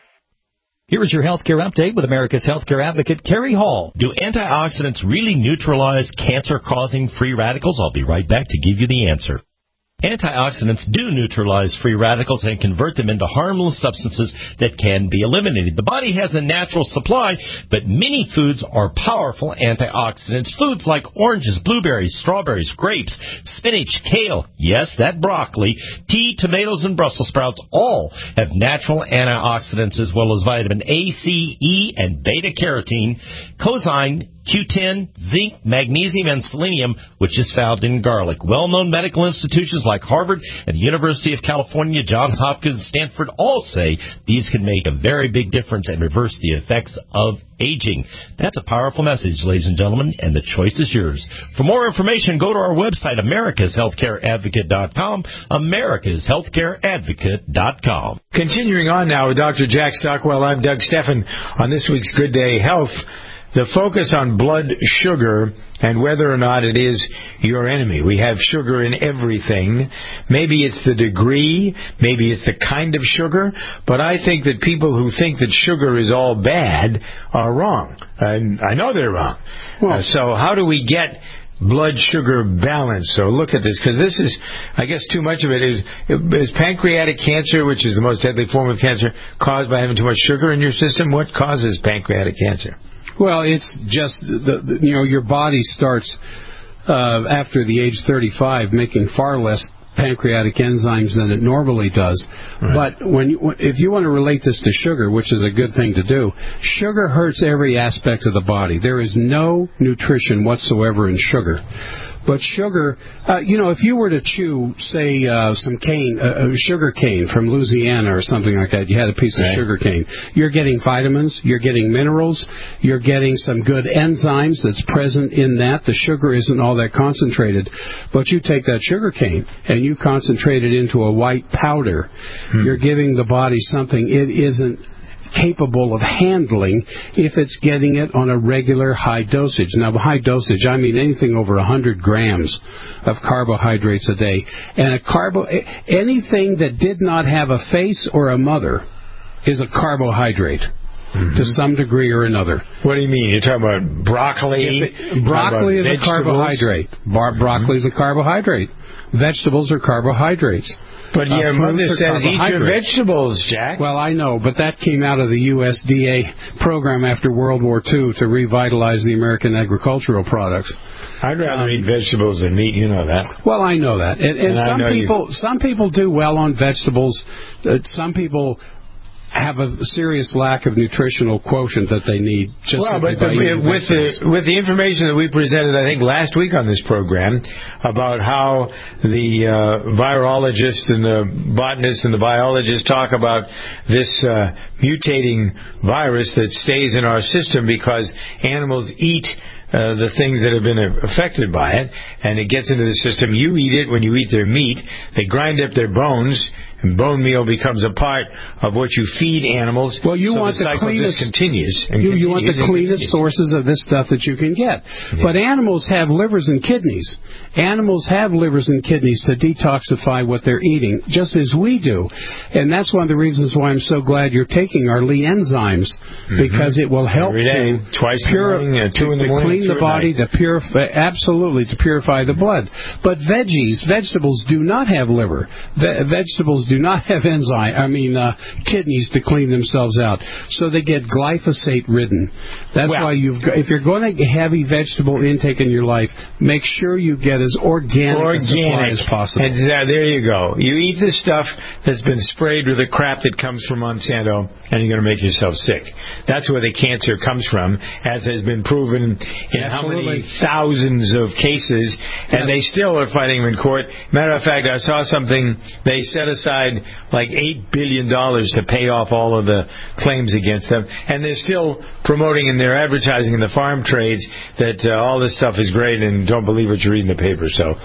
Here is your healthcare update with America's healthcare advocate, Kerry Hall. Do antioxidants really neutralize cancer-causing free radicals? I'll be right back to give you the answer. Antioxidants do neutralize free radicals and convert them into harmless substances that can be eliminated. The body has a natural supply, but many foods are powerful antioxidants. Foods like oranges, blueberries, strawberries, grapes, spinach, kale, yes, that broccoli, tea, tomatoes, and Brussels sprouts all have natural antioxidants as well as vitamin A, C, E, and beta-carotene, coenzyme, Q ten, zinc, magnesium, and selenium, which is found in garlic. Well-known medical institutions like Harvard and the University of California, Johns Hopkins, Stanford all say these can make a very big difference and reverse the effects of aging. That's a powerful message, ladies and gentlemen, and the choice is yours. For more information, go to our website, americas healthcare advocate dot com, americas healthcare advocate dot com. Continuing on now with Doctor Jack Stockwell, I'm Doug Steffen on this week's Good Day Health. The focus on blood sugar and whether or not it is your enemy. We have sugar in everything. Maybe it's the degree, maybe it's the kind of sugar, but I think that people who think that sugar is all bad are wrong. And I know they're wrong. Well, uh, so how do we get blood sugar balance? So look at this, because this is, I guess, too much of it. Is, is pancreatic cancer, which is the most deadly form of cancer, caused by having too much sugar in your system? What causes pancreatic cancer? Well, it's just, the, the you know, your body starts uh, after the age thirty-five making far less pancreatic enzymes than it normally does. Right. But when you, if you want to relate this to sugar, which is a good thing to do, sugar hurts every aspect of the body. There is no nutrition whatsoever in sugar. But sugar, uh, you know, if you were to chew, say, uh, some cane, uh, sugar cane from Louisiana or something like that, you had a piece of right. sugar cane, you're getting vitamins, you're getting minerals, you're getting some good enzymes that's present in that. The sugar isn't all that concentrated. But you take that sugar cane and you concentrate it into a white powder, hmm. you're giving the body something it isn't capable of handling if it's getting it on a regular high dosage. Now, by high dosage, I mean anything over one hundred grams of carbohydrates a day. And a carbo anything that did not have a face or a mother is a carbohydrate. Mm-hmm. To some degree or another. What do you mean? You're talking about broccoli? It, broccoli is vegetables? a carbohydrate. Bar- broccoli mm-hmm. is a carbohydrate. Vegetables are carbohydrates. But your uh, mother says eat your vegetables, Jack. Well, I know, but that came out of the U S D A program after World War Two to revitalize the American agricultural products. I'd rather um, eat vegetables than meat, you know that. Well, I know that. And, and, and some people you... some people do well on vegetables. Uh, some people have a serious lack of nutritional quotient that they need. Just well, but the, with the with the information that we presented, I think last week on this program about how the uh, virologists and the botanists and the biologists talk about this uh, mutating virus that stays in our system because animals eat Uh, the things that have been affected by it, and it gets into the system. You eat it when you eat their meat. They grind up their bones, and bone meal becomes a part of what you feed animals. Well, you so want the, the cleanest continues. And you, continues you want the cleanest sources of this stuff that you can get. Yeah. But animals have livers and kidneys. Animals have livers and kidneys to detoxify what they're eating, just as we do. And that's one of the reasons why I'm so glad you're taking our Lee enzymes, mm-hmm. because it will help Every day, to twice pure, in the morning, uh, two in the morning, clean the body, to purify, absolutely, to purify the blood. But veggies, vegetables do not have liver. Ve- vegetables do not have enzyme, I mean, uh, kidneys to clean themselves out. So they get glyphosate ridden. That's well, why you've got, if you're going to have heavy vegetable intake in your life, make sure you get as organic, organic. as possible. And uh, there you go. You eat the stuff that's been sprayed with the crap that comes from Monsanto, and you're going to make yourself sick. That's where the cancer comes from, as has been proven in Absolutely. how many thousands of cases, and yes. they still are fighting them in court. Matter of fact, I saw something, they set aside like eight billion dollars to pay off all of the claims against them, and they're still promoting in their advertising in the farm trades that uh, all this stuff is great, and don't believe what you read in the paper. So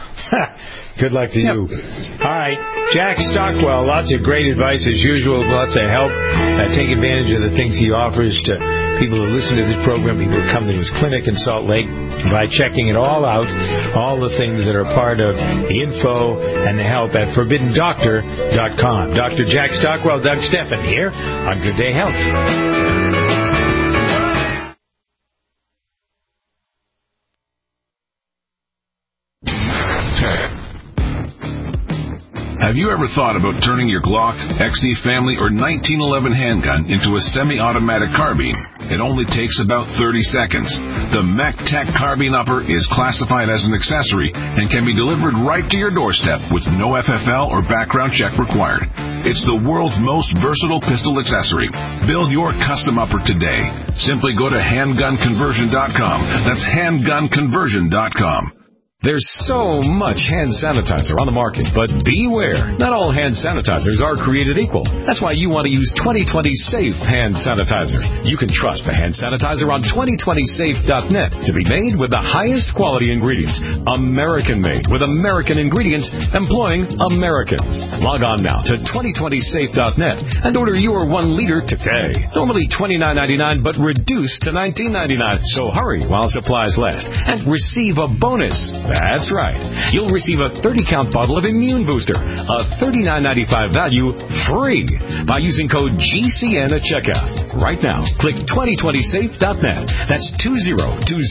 good luck to yep. you. All right, Jack Stockwell, lots of great advice as usual, lots of help. Uh, take advantage of the things he offers to people who listen to this program, people who come to his clinic in Salt Lake, by checking it all out, all the things that are part of the info and the help at forbidden doctor dot com. Doctor Jack Stockwell, Doug Steffen here on Good Day Health. Have you ever thought about turning your Glock, X D Family, or nineteen eleven handgun into a semi-automatic carbine? It only takes about thirty seconds. The MechTech Carbine Upper is classified as an accessory and can be delivered right to your doorstep with no F F L or background check required. It's the world's most versatile pistol accessory. Build your custom upper today. Simply go to handgun conversion dot com. That's handgun conversion dot com. There's so much hand sanitizer on the market, but beware. Not all hand sanitizers are created equal. That's why you want to use twenty twenty Safe Hand Sanitizer. You can trust the hand sanitizer on twenty twenty safe dot net to be made with the highest quality ingredients. American-made with American ingredients employing Americans. Log on now to twenty twenty safe dot net and order your one liter today. Normally twenty-nine ninety-nine, but reduced to nineteen ninety-nine. So hurry while supplies last and receive a bonus. That's right. You'll receive a thirty count bottle of Immune Booster, a thirty-nine ninety-five value, free by using code G C N at checkout. Right now, click twenty twenty safe dot net. That's twenty twenty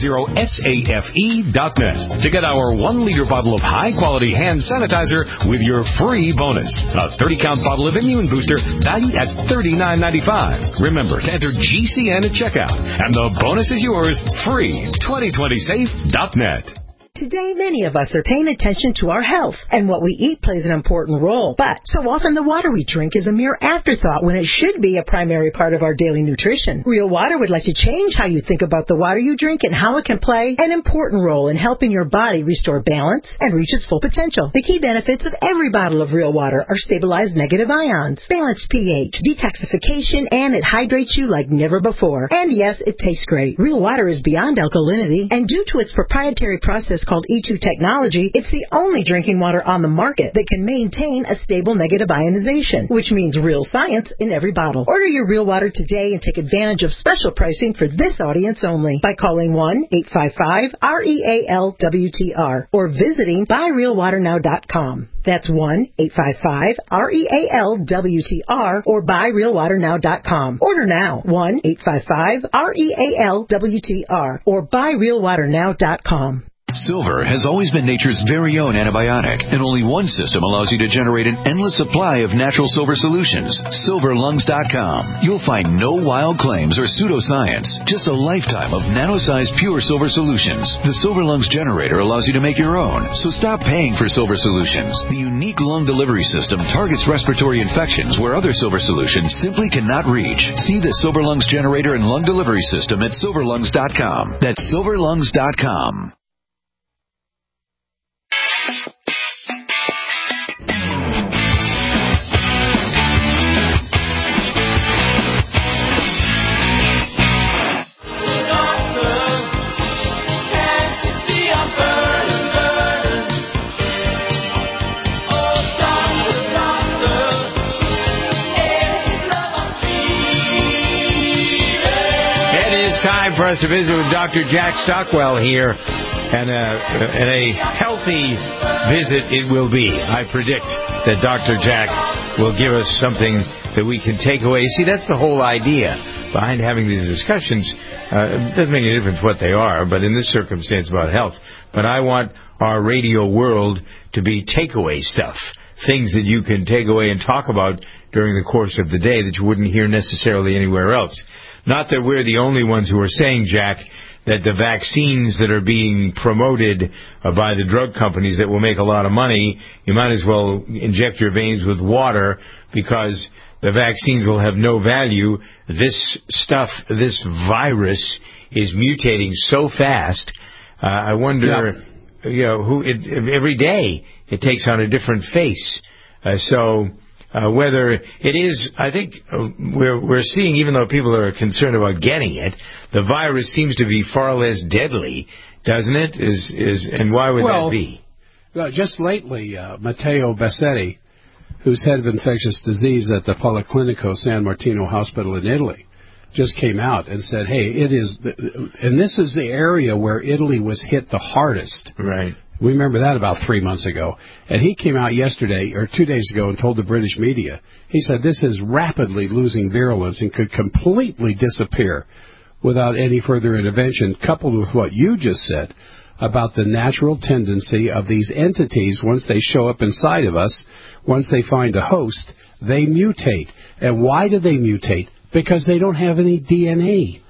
safe dot net to get our one liter bottle of high-quality hand sanitizer with your free bonus. A thirty count bottle of Immune Booster valued at thirty-nine ninety-five. Remember to enter G C N at checkout, and the bonus is yours free. twenty twenty safe dot net. Today, many of us are paying attention to our health, and what we eat plays an important role. But so often the water we drink is a mere afterthought when it should be a primary part of our daily nutrition. Real Water would like to change how you think about the water you drink and how it can play an important role in helping your body restore balance and reach its full potential. The key benefits of every bottle of Real Water are stabilized negative ions, balanced pH, detoxification, and it hydrates you like never before. And yes, it tastes great. Real Water is beyond alkalinity, and due to its proprietary process called E two technology, it's the only drinking water on the market that can maintain a stable negative ionization, which means real science in every bottle. Order your Real Water today and take advantage of special pricing for this audience only by calling one eight five five R E A L W T R or visiting buy real water now dot com. That's one eight five five R E A L W T R or buy real water now dot com. Order now, one eight five five R E A L W T R or buy real water now dot com. Silver has always been nature's very own antibiotic, and only one system allows you to generate an endless supply of natural silver solutions. silver lungs dot com. You'll find no wild claims or pseudoscience, just a lifetime of nano-sized pure silver solutions. The Silver Lungs generator allows you to make your own, so stop paying for silver solutions. The unique lung delivery system targets respiratory infections where other silver solutions simply cannot reach. See the Silver Lungs generator and lung delivery system at silver lungs dot com. That's silver lungs dot com. Time for us to visit with Doctor Jack Stockwell here, and a, and a healthy visit it will be. I predict that Doctor Jack will give us something that we can take away. See, that's the whole idea behind having these discussions. Uh, it doesn't make any difference what they are, but in this circumstance about health. But I want our radio world to be takeaway stuff, things that you can take away and talk about during the course of the day that you wouldn't hear necessarily anywhere else. Not that we're the only ones who are saying, Jack, that the vaccines that are being promoted uh, by the drug companies that will make a lot of money, you might as well inject your veins with water because the vaccines will have no value. This stuff, this virus is mutating so fast. Uh, I wonder, yeah. you know, who it, every day it takes on a different face. Uh, so... Uh, whether it is, I think uh, we're we're seeing, even though people are concerned about getting it, the virus seems to be far less deadly, doesn't it? Is is and why would well, that be? Uh, just lately, uh, Matteo Bassetti, who's head of infectious disease at the Policlinico San Martino Hospital in Italy, just came out and said, "Hey, it is," the, and this is the area where Italy was hit the hardest. Right. We remember that about three months ago. And he came out yesterday, or two days ago, and told the British media, he said this is rapidly losing virulence and could completely disappear without any further intervention, coupled with what you just said about the natural tendency of these entities, once they show up inside of us, once they find a host, they mutate. And why do they mutate? Because they don't have any D N A.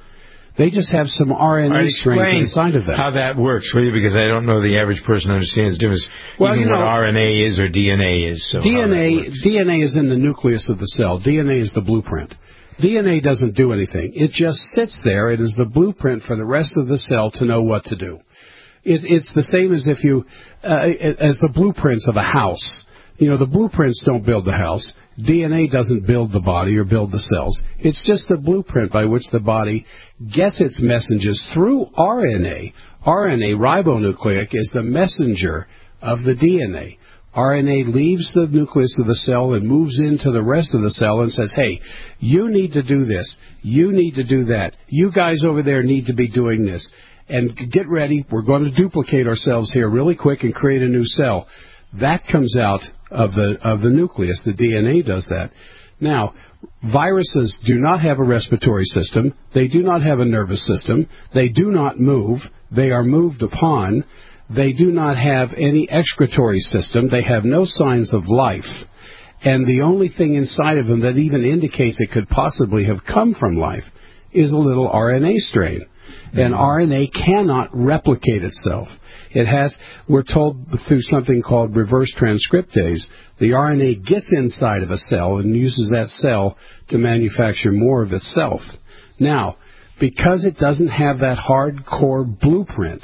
They just have some R N A right, strains inside of them. How that works, will you? Because I don't know the average person understands the difference. Well, even you know, what R N A is or D N A is. So D N A D N A is in the nucleus of the cell. D N A is the blueprint. D N A doesn't do anything. It just sits there. It is the blueprint for the rest of the cell to know what to do. It, it's the same as if you, uh, as the blueprints of a house. You know, the blueprints don't build the house. D N A doesn't build the body or build the cells. It's just the blueprint by which the body gets its messages through R N A. R N A, ribonucleic, is the messenger of the D N A. R N A leaves the nucleus of the cell and moves into the rest of the cell and says, hey, you need to do this. You need to do that. You guys over there need to be doing this. And get ready. We're going to duplicate ourselves here really quick and create a new cell. That comes out of the of the nucleus. The D N A does that. Now, viruses do not have a respiratory system. They do not have a nervous system. They do not move. They are moved upon. They do not have any excretory system. They have no signs of life. And the only thing inside of them that even indicates it could possibly have come from life is a little R N A strain. And R N A cannot replicate itself. It has, we're told through something called reverse transcriptase, the R N A gets inside of a cell and uses that cell to manufacture more of itself. Now, because it doesn't have that hardcore blueprint,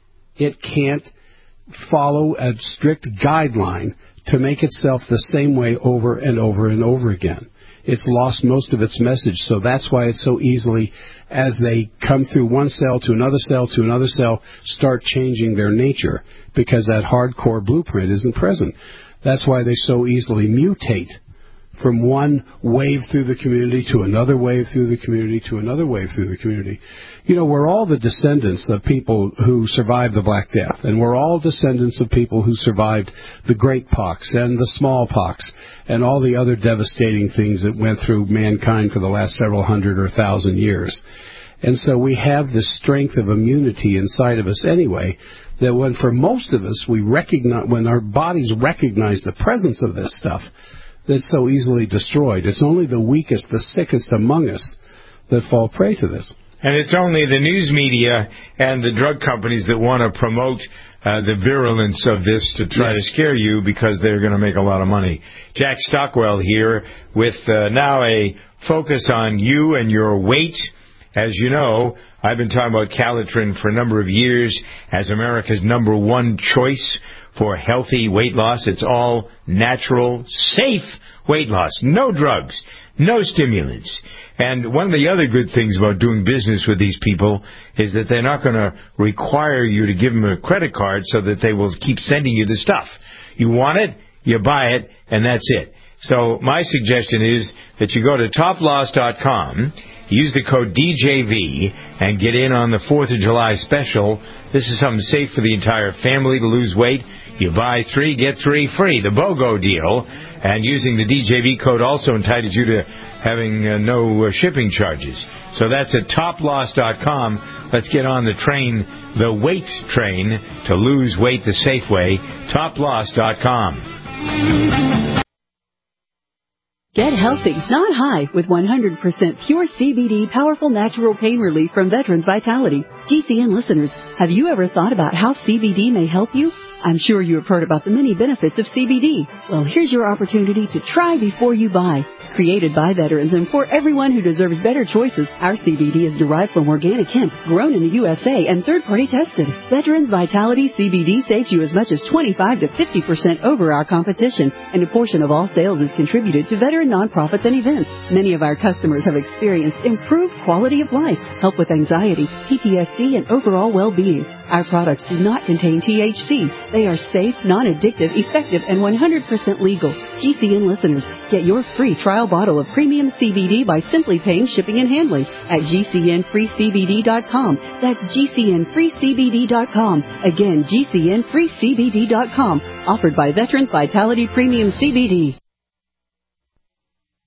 it can't follow a strict guideline to make itself the same way over and over and over again. It's lost most of its message, so that's why it's so easily, as they come through one cell to another cell to another cell, start changing their nature, because that hardcore blueprint isn't present. That's why they so easily mutate from one wave through the community to another wave through the community to another wave through the community. You know, we're all the descendants of people who survived the Black Death, and we're all descendants of people who survived the Great Pox and the smallpox and all the other devastating things that went through mankind for the last several hundred or thousand years. And so we have this strength of immunity inside of us anyway, that when for most of us we recognize, when our bodies recognize the presence of this stuff, that's so easily destroyed. It's only the weakest, the sickest among us that fall prey to this. And it's only the news media and the drug companies that want to promote uh, the virulence of this to try yes. to scare you, because they're going to make a lot of money. Jack Stockwell here with uh, now a focus on you and your weight. As you know, I've been talking about Calitrin for a number of years as America's number one choice for healthy weight loss. It's all natural, safe weight loss. No drugs, no stimulants. And one of the other good things about doing business with these people is that they're not going to require you to give them a credit card so that they will keep sending you the stuff. You want it, you buy it, and that's it. So my suggestion is that you go to top loss dot com, use the code D J V, and get in on the fourth of July special. This is something safe for the entire family to lose weight. You buy three, get three free, the BOGO deal. And using the D J V code also entitles you to having uh, no uh, shipping charges. So that's at top loss dot com. Let's get on the train, the weight train, to lose weight the safe way. top loss dot com. Get healthy, not high, with one hundred percent pure C B D powerful natural pain relief from Veterans Vitality. G C N listeners, have you ever thought about how C B D may help you? I'm sure you have heard about the many benefits of C B D. Well, here's your opportunity to try before you buy. Created by veterans and for everyone who deserves better choices, our C B D is derived from organic hemp, grown in the U S A and third-party tested. Veterans Vitality C B D saves you as much as twenty-five to fifty percent over our competition, and a portion of all sales is contributed to veteran nonprofits and events. Many of our customers have experienced improved quality of life, help with anxiety, P T S D, and overall well-being. Our products do not contain T H C. They are safe, non-addictive, effective, and one hundred percent legal. G C N listeners, get your free trial bottle of premium C B D by simply paying shipping and handling at G C N free C B D dot com. That's G C N free C B D dot com. Again, G C N free C B D dot com. Offered by Veterans Vitality Premium C B D.